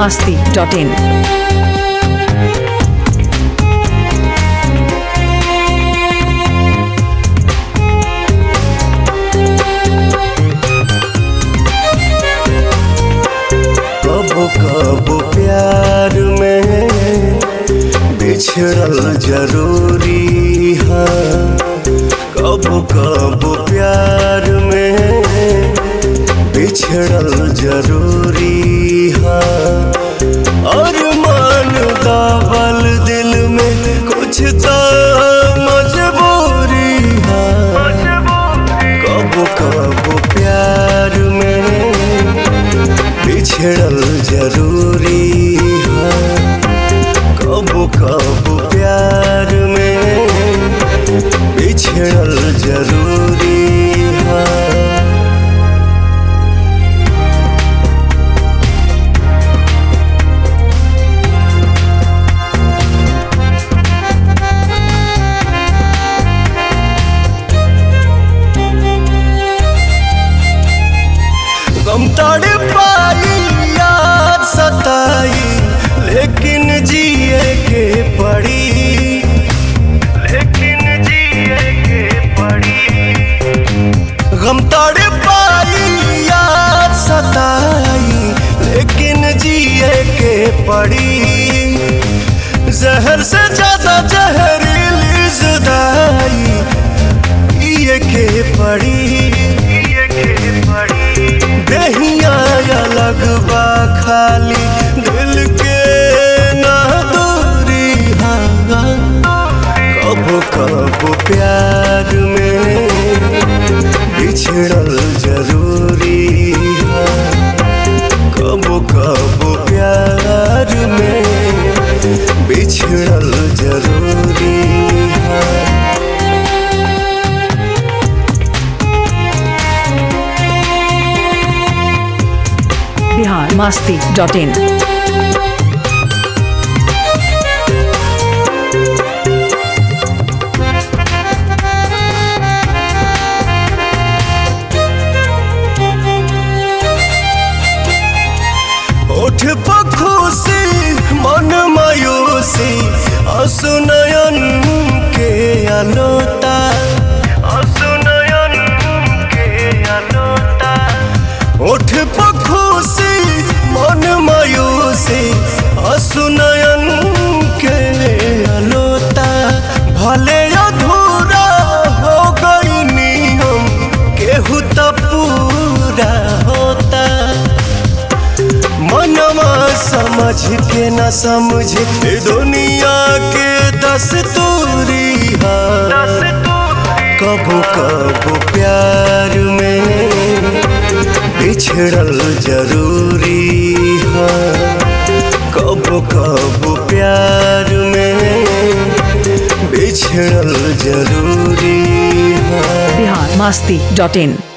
biharmasti.in। कबो कबो प्यार में बिछड़ल जरूरी है, कबो कबो प्यार में बिछड़ल जरूरी है। और मन दबल दिल में कुछ तो मजबूरी है, कबो कबो प्यार में बिछड़ल जरूरी है, कबो कबो प्यार में बिछड़ल जरूरी है। गम तड़पाई याद सताई लेकिन जिए के पड़ी, लेकिन जिए के पड़ी। गम तड़पाई याद सताई लेकिन जिए के पड़ी। जहर से ज्यादा जहरीली जुदाई ये के पड़ी, ये के पड़ी। दहिया अलग बा खाली दिल के ना दूरी है, कबो कबो प्यार में बिछड़ल जरूरी है, कबो कबो प्यार में बिछड़ल जरूरी है। biharmasti.in। उठ खुशी मन मायूसी आंसू नयन के अलोता, आंसू नयन के अलोता। उठ खुशी मन मायूसी आंसू नयन के अलोता। भले अधूरा हो गई नियम केहू तो पूरा होता। मनवा समझ के न समझे दुनिया के दस्तूरी है, कबो कबो प्यार में बिछड़ल जरूरी है, कबो कबो प्यार में बिछड़ल जरूरी है। biharmasti.in।